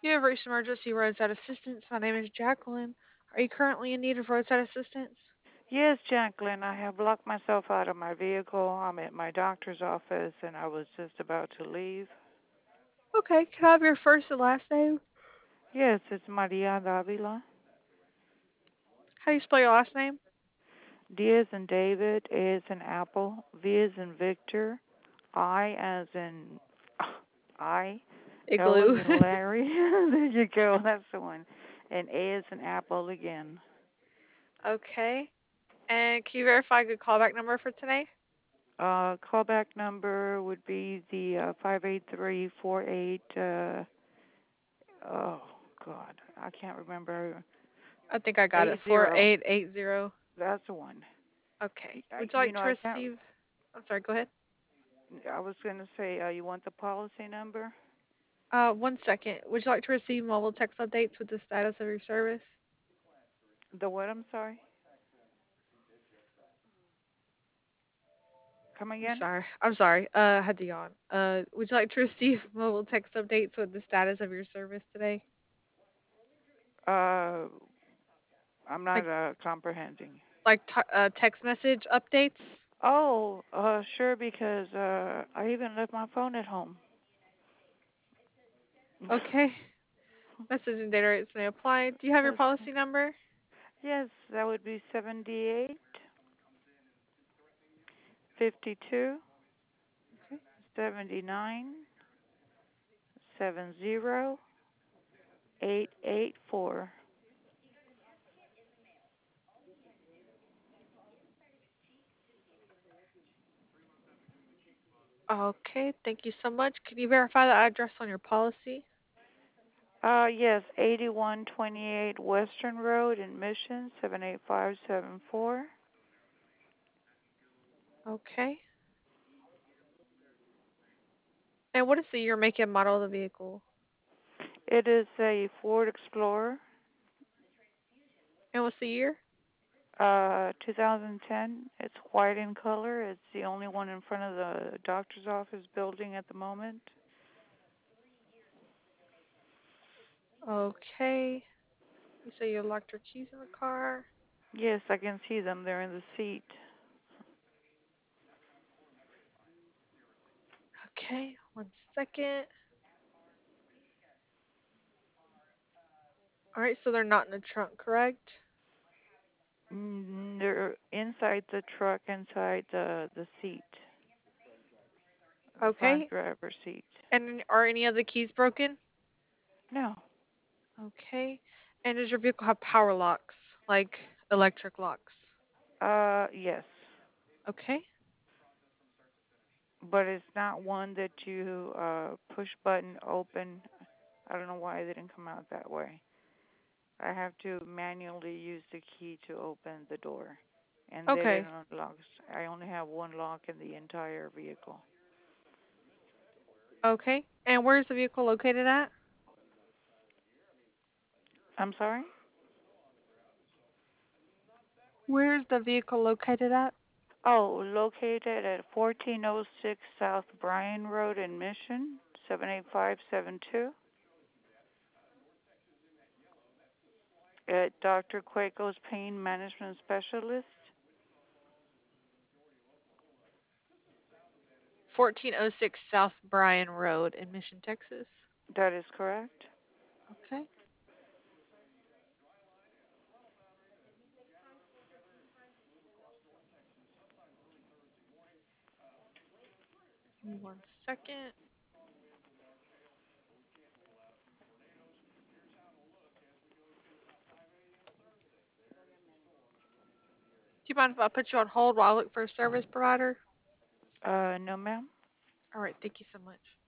You have reached emergency roadside assistance. My name is Jacqueline. Are you currently in need of roadside assistance? Yes, Jacqueline, I have locked myself out of my vehicle. I'm at my doctor's office and I was just about to leave. Okay, can I have your first and last name? Yes, it's Maria Davila. How do you spell your last name? D as in David, A as in Apple, V as in Victor, I as in I, L as Igloo. in Larry. There you go, that's the one. And A as in Apple again. Okay. And can you verify a good callback number for today? Callback number would be the 58348. Oh, God, I can't remember. I think I got it. 80. 4880. That's the one. Okay. I, Would you you like know, to I can't. receive? I'm sorry, go ahead. I was going to say, you want the policy number? 1 second. Would you like to receive mobile text updates with the status of your service? The what? I'm sorry. Come I'm again? sorry. I'm sorry. I had to yawn. Would you like to receive mobile text updates with the status of your service today? Uh, I'm Like not comprehending. text message updates? Oh, sure, because I even left my phone at home. Okay. Messaging data rates may apply. Do you have your Yes, policy number? yes, that would be 7852 Okay. 70884. Okay, thank you so much. Can you verify the address on your policy? Yes, 8128 Western Road in Mission, 78574. Okay. And what is the year, make, and model of the vehicle? It is a Ford Explorer, And what's the year? 2010. It's white in color. It's the only one in front of the doctor's office building at the moment. Okay. You say you locked your keys in the car. Yes, I can see them. They're in the seat. Okay, 1 second. All right, so they're not in the trunk, correct? They're inside the truck, inside the seat, the front Okay. driver's seat. And are any of the keys broken? No. Okay. And does your vehicle have power locks, like electric locks? Yes. Okay. But it's not one that you push button open. I don't know why they didn't come out that way. I have to manually use the key to open the door. And they Okay. didn't unlock. I only have one lock in the entire vehicle. Okay. And where's the vehicle located at? I'm sorry? Where's the vehicle located at? Oh, located at 1406 South Bryan Road in Mission, 78572. At Dr. Cueco's Pain Management Specialist. 1406 South Bryan Road in Mission, Texas. That is correct. Okay. Give me 1 second. Do you mind if I put you on hold while I look for a service provider? No, ma'am. All right. Thank you so much.